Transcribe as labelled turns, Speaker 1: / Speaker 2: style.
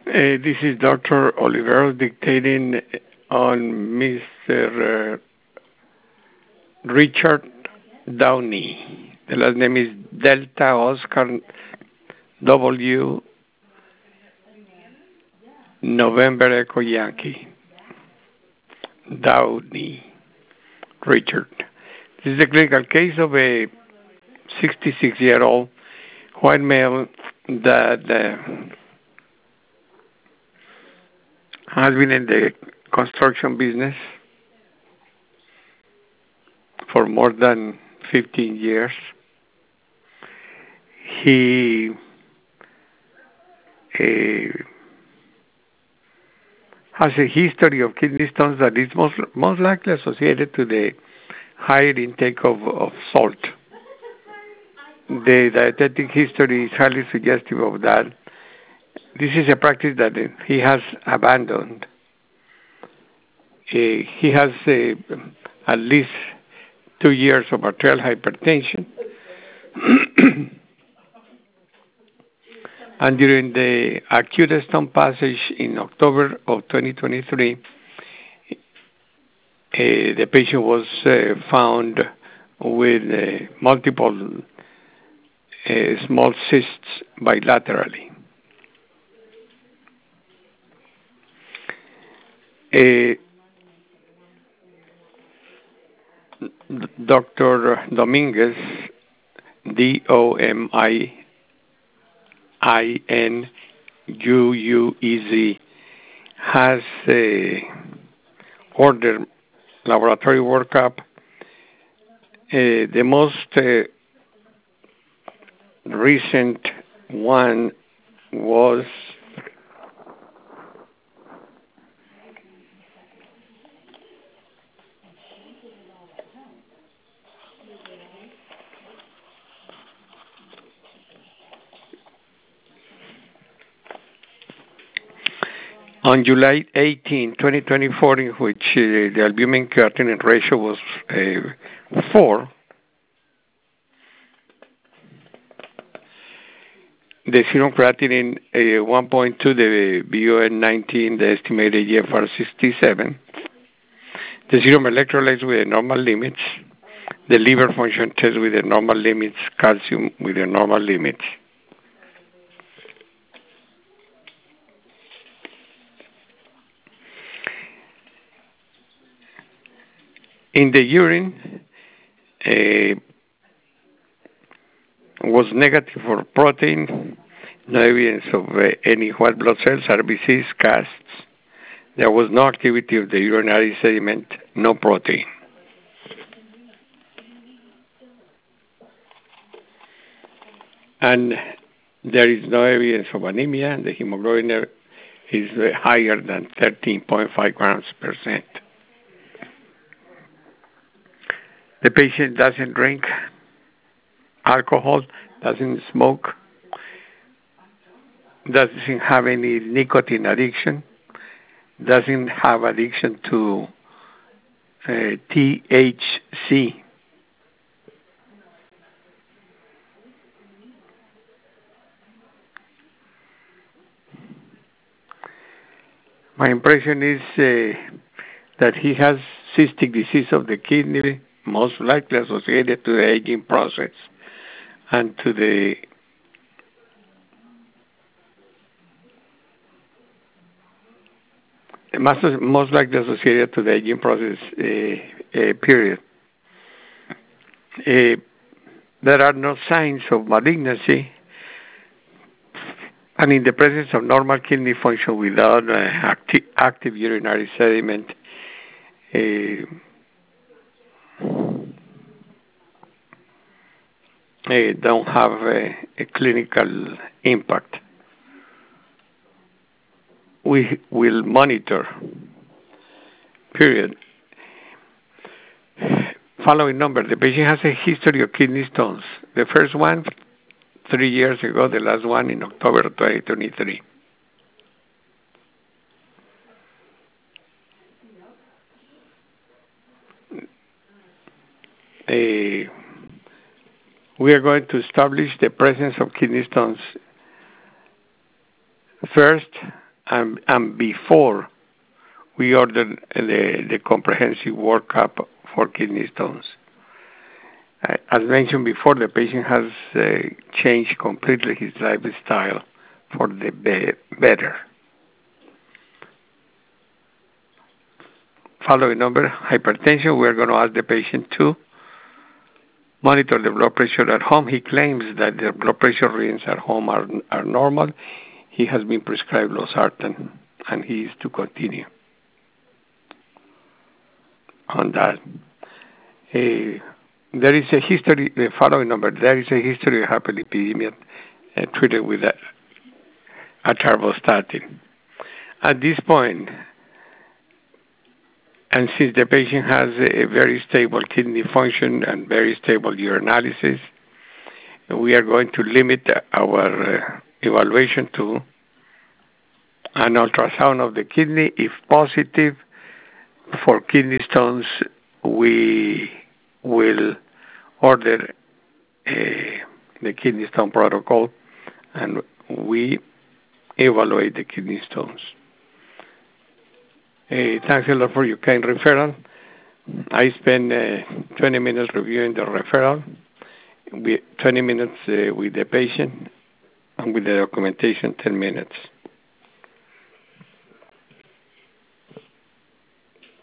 Speaker 1: This is Dr. Oliveros dictating on Mr. Richard Downey. The last name is Delta Oscar W. November Echo Yankee. Downey Richard. This is a clinical case of a 66-year-old white male that has been in the construction business for more than 15 years. He has a history of kidney stones that is most likely associated to the higher intake of salt. The dietetic history is highly suggestive of that. This is a practice that he has abandoned. He has at least 2 years of arterial hypertension. And during the acute stone passage in October of 2023, the patient was found with multiple small cysts bilaterally. Dr. Dominguez, Dominguez, has ordered laboratory workup. The most recent one was on July 18, 2024, in which the albumin creatinine ratio was 4. The serum creatinine 1.2, the BUN19, the estimated GFR 67. The serum electrolytes with the normal limits. The liver function test with the normal limits. Calcium with the normal limits. In the urine, was negative for protein, no evidence of any white blood cells, RBCs, casts. There was no activity of the urinary sediment, no protein. And there is no evidence of anemia. The hemoglobin is higher than 13.5 grams per cent. The patient doesn't drink alcohol, doesn't smoke, doesn't have any nicotine addiction, doesn't have addiction to THC. My impression is that he has cystic disease of the kidney, most likely associated to the aging process and to the most likely associated to the aging process period. There are no signs of malignancy, and in the presence of normal kidney function without active urinary sediment, don't have a clinical impact. We will monitor, period. Following number, the patient has a history of kidney stones. The first one, 3 years ago, the last one in October 2023. We are going to establish the presence of kidney stones. First, and before we order the comprehensive workup for kidney stones. As mentioned before, the patient has changed completely his lifestyle for the better. Following number, hypertension. We're going to ask the patient to monitor the blood pressure at home. He claims that the blood pressure readings at home are normal. He has been prescribed losartan, and he is to continue on that. There is a history, the following number, there is a history of hyperlipidemia treated with atorvastatin. At this point, and since the patient has a very stable kidney function and very stable urinalysis, we are going to limit our evaluation to an ultrasound of the kidney. If positive for kidney stones, we will order the kidney stone protocol, and we evaluate the kidney stones. Thanks a lot for your kind referral. I spent 20 minutes reviewing the referral, 20 minutes with the patient, and with the documentation, 10 minutes.